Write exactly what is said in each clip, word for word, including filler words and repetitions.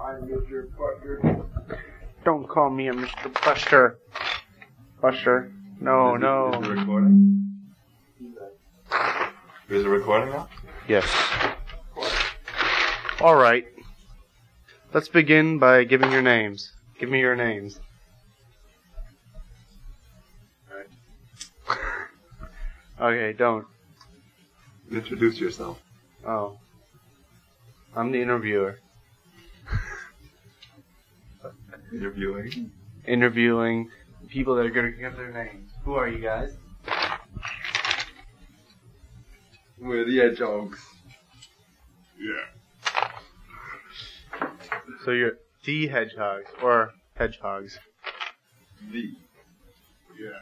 I'm Mister Buster. Don't call me a Mister Buster. Buster. No, is no. It, is it recording? Is it recording now? Yes. All right. Let's begin by giving your names. Give me your names. Okay, don't. Introduce yourself. Oh. I'm the interviewer. Interviewing. Interviewing people that are going to give their names. Who are you guys? We're the Hedgehogs. Yeah. So you're the Hedgehogs, or Hedgehogs. The. Yeah.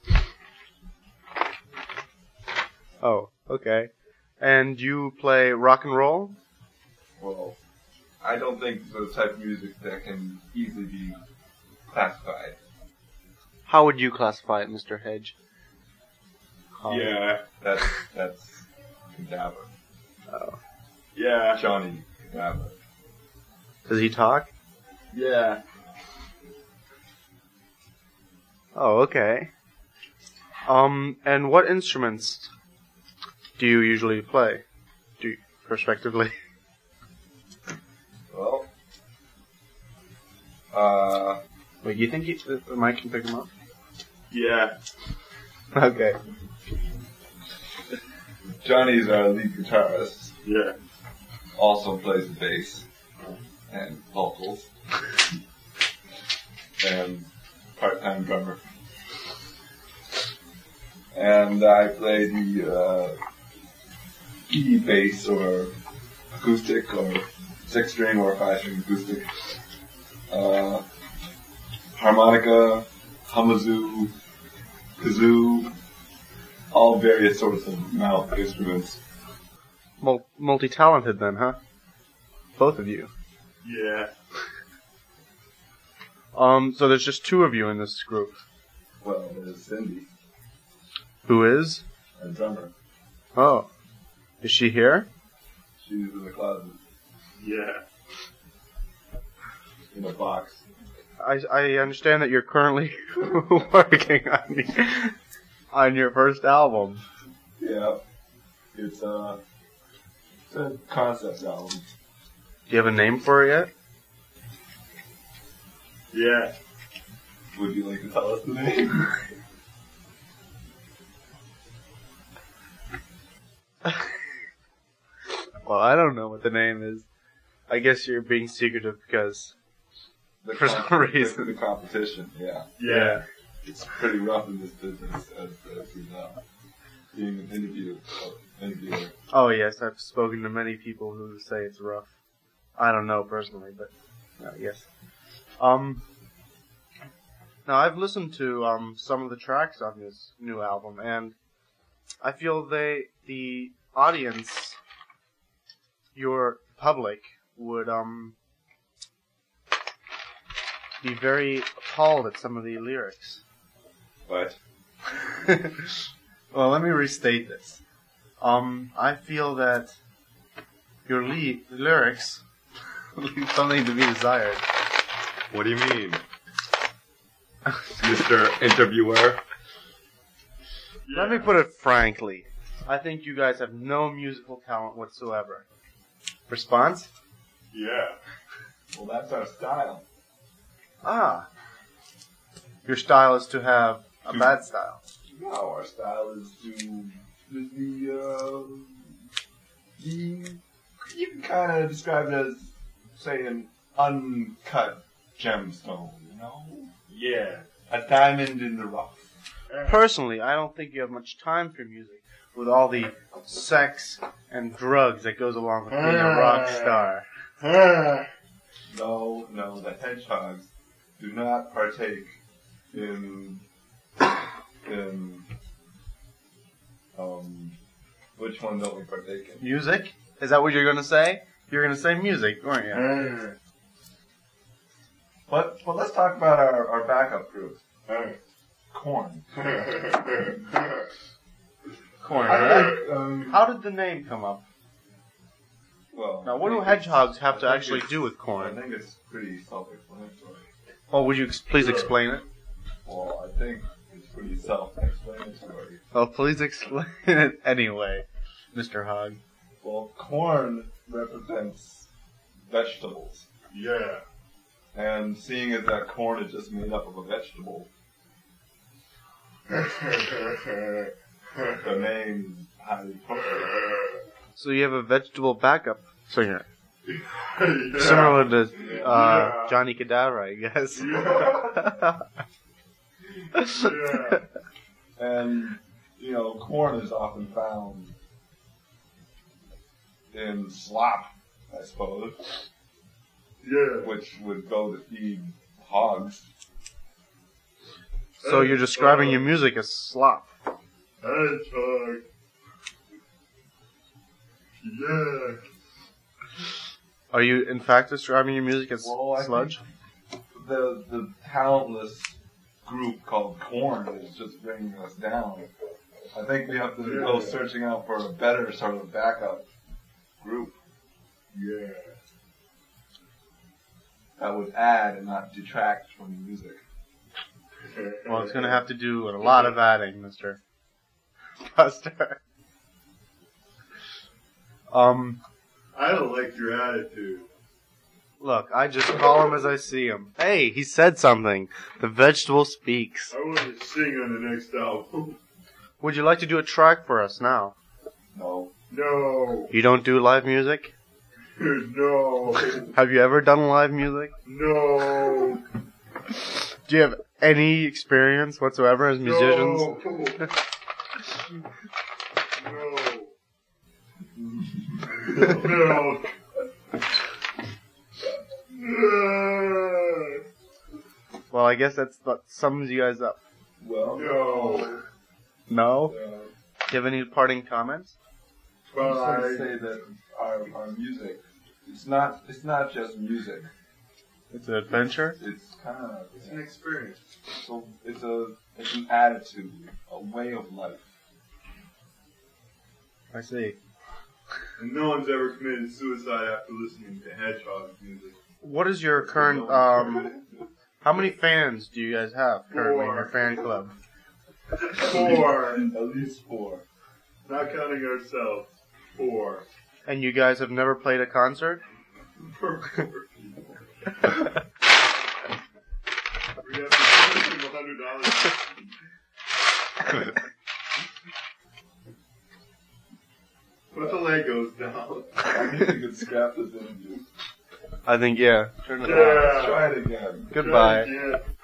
Oh, okay. And you play rock and roll? Well, I don't think it's the type of music that can easily be classified. How would you classify it, Mister Hedge? Um, Yeah. That's, that's Cadaver. Oh. Yeah. Johnny Cadaver. Does he talk? Yeah. Oh, okay. Um, and what instruments do you usually play? Do you, prospectively? Well, uh... Wait, you think you, the mic can pick him up? Yeah. Okay. Johnny's our lead guitarist. Yeah. Also plays the bass and vocals. And part-time drummer. And I play the uh, E bass or acoustic or six string or five string acoustic. Uh, harmonica, hamazoo, kazoo, all various sorts of mouth instruments. Mul- multi-talented then, huh? Both of you. Yeah. Um, so there's just two of you in this group. Well, there's Cindy, Who is? our drummer. Oh. Is she here? She's in the closet Yeah. in a box. I, I understand that you're currently working on, the, on your first album. Yeah, it's uh, it's a concept album. Do you have a name for it yet? Yeah. Would you like to tell us the name? Well, I don't know what the name is. I guess you're being secretive because... The For some reason. The, the competition, yeah. Yeah. It's pretty rough in this business as, as you know. Being an interview, uh, interviewer. Oh yes, I've spoken to many people who say it's rough. I don't know personally, but uh, yes. Um. Now I've listened to um some of the tracks on this new album, and I feel they the audience, your public, would um be very appalled at some of the lyrics. What? Well, let me restate this. Um, I feel that your le- lyrics leave something to be desired. What do you mean? Mister Interviewer? Let me put it frankly. I think you guys have no musical talent whatsoever. Response? Yeah. Well, that's our style. Ah. Your style is to have a bad style. No, our style is to the, uh, the, you can kind of describe it as, say, an uncut gemstone, you know? Yeah. A diamond in the rough. Personally, I don't think you have much time for music with all the sex and drugs that goes along with being a rock star. No, no, the hedgehogs do not partake in, in, um, which one don't we partake in? Music? Is that what you're going to say? You're going to say music, weren't you? But, but let's talk about our, our backup group. Corn. Corn, I right? think, um, How did the name come up? Well, Now, what I do think hedgehogs it's- have I to think actually it's- do with I corn? think it's pretty self-explanatory. Oh, would you ex- please explain it? Well, I think it's pretty self-explanatory. Oh, please explain it anyway, Mister Hog. Well, corn represents vegetables. Yeah. And seeing as that corn is just made up of a vegetable, the name is highly appropriate. So you have a vegetable backup singer, Yeah. similar to uh, Yeah. Johnny Cadaver, I guess. Yeah. And, you know, corn is often found in slop, I suppose, Yeah. which would go to feed hogs. So you're describing your music as slop. Hedgehog. Yeah. Are you, in fact, describing your music as Well, I sludge? The the talentless group called Korn is just bringing us down. I think we have to Yeah. go searching out for a better sort of backup group Yeah. that would add and not detract from the music. Well, it's going to have to do a lot of adding, Mister Buster. Um, I don't like your attitude. look, I just call him as I see him. Hey, he said something. The vegetable speaks. I want to sing on the next album. Would you like to do a track for us now? No. No. You don't do live music? No. Have you ever done live music? No. Do you have any experience whatsoever as musicians? No. No. No. Well, I guess that's what sums you guys up. Well, No. No? uh, Do you have any parting comments? I just want to Bye. say that our, our music, it's not it's not just music. It's an adventure? It's kind of It's an experience. so it's a it's an attitude, a way of life. I see. And no one's ever committed suicide after listening to Hedgehog music. What is your current, um, how many fans do you guys have currently in your fan club? Four. At least four. Not counting ourselves. Four. And you guys have never played a concert? For four people. We have to charge him a hundred dollars. Put the Legos down. I think we could scrap this interview. I think, yeah. Turn it Yeah. off. Try it again. Goodbye. Try again.